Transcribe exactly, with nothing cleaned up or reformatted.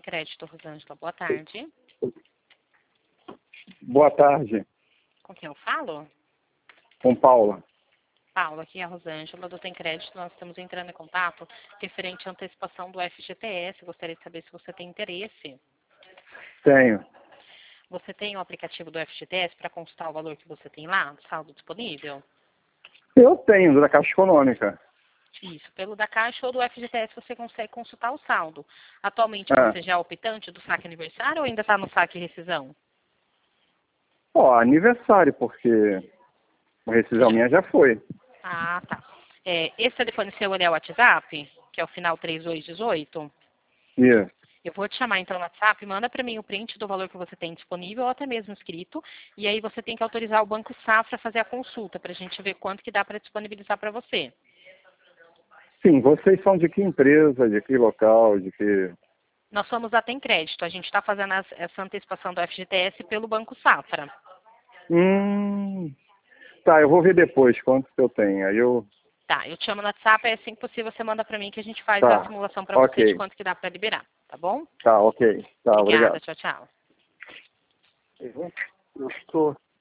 Crédito, Rosângela. Boa tarde. Boa tarde, Com quem eu falo? com Paula. Paula, aqui é a Rosângela do Tem Crédito. Nós estamos entrando em contato referente à antecipação do F G T S. Gostaria de saber se você tem interesse. Tenho. Você tem o aplicativo do F G T S para consultar o valor que você tem lá, do saldo disponível? Eu tenho, da Caixa Econômica. Isso, pelo da Caixa ou do F G T S você consegue consultar o saldo. Atualmente Ah. você já é optante do saque aniversário ou ainda está no saque rescisão? Ó, aniversário, porque a rescisão minha já foi. Ah, tá. É, esse telefone seu ele é o WhatsApp, que é o final três dois um oito? Isso. Eu vou te chamar então no WhatsApp, manda para mim o print do valor que você tem disponível, ou até mesmo escrito, e aí você tem que autorizar o Banco Safra a fazer a consulta, para a gente ver quanto que dá para disponibilizar para você. Sim, vocês são de que empresa, de que local, de que... Nós somos a Tem Crédito, a gente está fazendo as, essa antecipação do F G T S pelo Banco Safra. Hum... Tá, eu vou ver depois quanto que eu tenho. Aí eu... Tá, eu te chamo no WhatsApp, é assim que possível você manda para mim que a gente faz a Tá, simulação para você de ok. quanto que dá para liberar, tá bom? Tá, ok. Tá, Obrigada, obrigado. tchau, tchau. Eu estou...